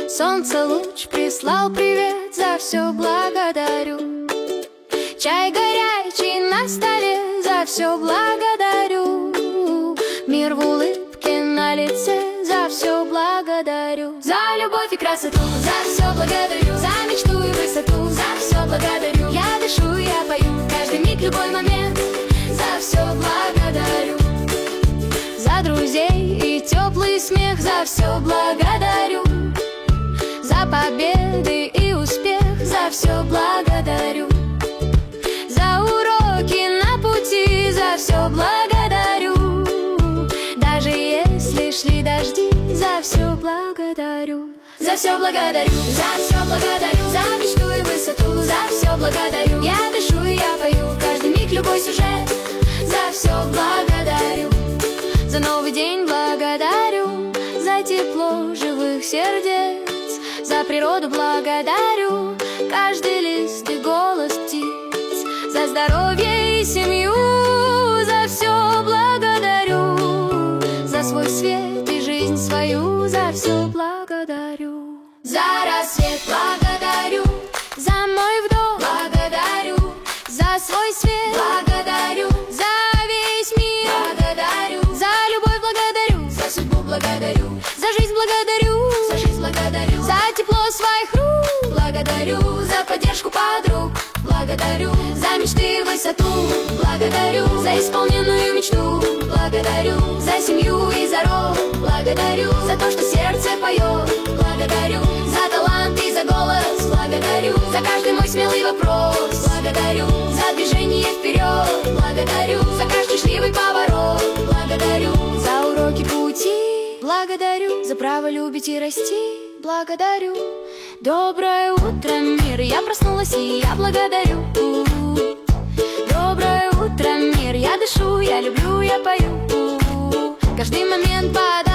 Солнце луч прислал привет, за все благодарю. Чай горячий на столе, за все благодарю. Мир в улыбке на лице, за все благодарю. За любовь и красоту, за все благодарю. За мечту и высоту, за все благодарю. Я дышу, я пою, каждый миг, любой момент, за все благодарю. За друзей и теплый смех, за все благодарю. За победы и успех, за все благодарю. За уроки на пути, за все благодарю. Даже если шли дожди, за все благодарю. За все благодарю, за все благодарю. За мечту и высоту, за все благодарю. Я дышу и я пою, каждый миг, любой сюжет, за все благодарю. За новый день благодарю, за тепло живых сердец. За природу благодарю, каждый лист и голос птиц. За здоровье и семью, за все благодарю. За свой свет и жизнь свою, за все благодарю. За рассвет благодарю, за мой вдох благодарю. За свой свет благодарю, за весь мир благодарю. За любовь благодарю, за судьбу благодарю. За жизнь благодарю, за жизнь благодарю. За тепло своих рук благодарю. За поддержку подруг благодарю. За мечты и высоту благодарю. За исполненную мечту благодарю. За семью и за род благодарю. За то, что сердце поет благодарю. За талант и за голос благодарю. За каждый мой смелый вопрос благодарю. За движение вперед благодарю. За каждый счастливый поворот благодарю. За уроки пути благодарю. За право любить и расти благодарю. Доброе утро, мир, я проснулась и я благодарю. Доброе утро, мир, я дышу, я люблю, я пою. Каждый момент под